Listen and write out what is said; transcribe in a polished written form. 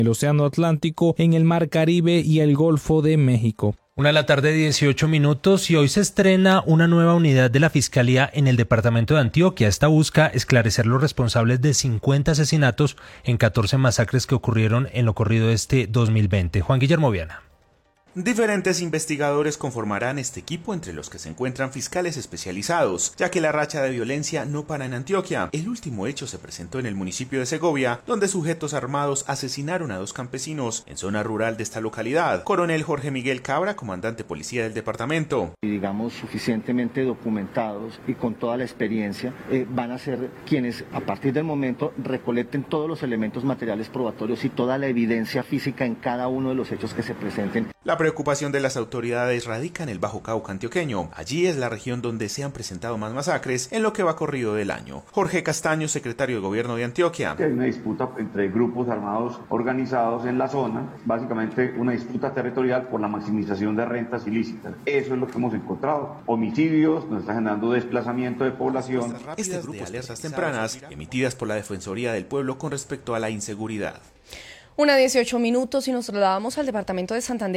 el Océano Atlántico, en el Mar Caribe y el Golfo de México. 1:18 y hoy se estrena una nueva unidad de la Fiscalía en el departamento de Antioquia. Esta busca esclarecer los responsables de 50 asesinatos en 14 masacres que ocurrieron en lo corrido de este 2020. Juan Guillermo Viana. Diferentes investigadores conformarán este equipo, entre los que se encuentran fiscales especializados, ya que la racha de violencia no para en Antioquia. El último hecho se presentó en el municipio de Segovia, donde sujetos armados asesinaron a 2 campesinos en zona rural de esta localidad. Coronel Jorge Miguel Cabra, comandante policía del departamento. Digamos, suficientemente documentados y con toda la experiencia, van a ser quienes a partir del momento recolecten todos los elementos materiales probatorios y toda la evidencia física en cada uno de los hechos que se presenten. La preocupación de las autoridades radica en el Bajo Cauca antioqueño. Allí es la región donde se han presentado más masacres en lo que va corrido del año. Jorge Castaño, secretario de Gobierno de Antioquia. Hay una disputa entre grupos armados organizados en la zona, básicamente una disputa territorial por la maximización de rentas ilícitas. Eso es lo que hemos encontrado. Homicidios, nos está generando desplazamiento de población. Este grupo de alertas tempranas emitidas por la Defensoría del Pueblo con respecto a la inseguridad. 1:18 y nos trasladamos al departamento de Santander.